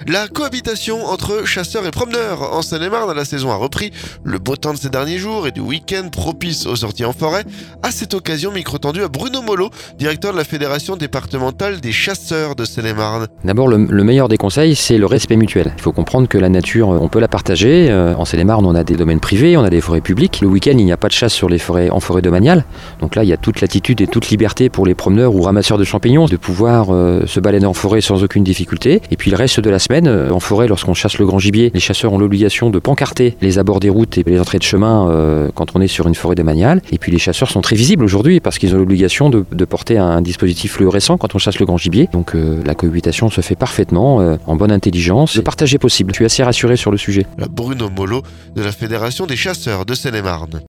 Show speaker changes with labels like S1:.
S1: La cohabitation entre chasseurs et promeneurs en Seine-et-Marne, la saison a repris. Le beau temps de ces derniers jours et du week-end propice aux sorties en forêt. À cette occasion, micro tendu à Bruno Mollo, directeur de la Fédération départementale des chasseurs de Seine-et-Marne.
S2: D'abord, le meilleur des conseils, c'est le respect mutuel. Il faut comprendre que la nature, on peut la partager. En Seine-et-Marne, on a des domaines privés, on a des forêts publiques. Le week-end, il n'y a pas de chasse sur les forêts en forêt domaniale. Donc là, il y a toute latitude et toute liberté pour les promeneurs ou ramasseurs de champignons de pouvoir se balader en forêt sans aucune difficulté. Et puis le reste de la semaine, en forêt, lorsqu'on chasse le grand gibier, les chasseurs ont l'obligation de pancarter les abords des routes et les entrées de chemin quand on est sur une forêt domaniale. Et puis les chasseurs sont très visibles aujourd'hui parce qu'ils ont l'obligation de porter un dispositif fluorescent quand on chasse le grand gibier. Donc la cohabitation se fait parfaitement, en bonne intelligence. Le partage est possible. Je suis assez rassuré sur le sujet.
S1: Bruno Mollo de la Fédération des chasseurs de Seine-et-Marne.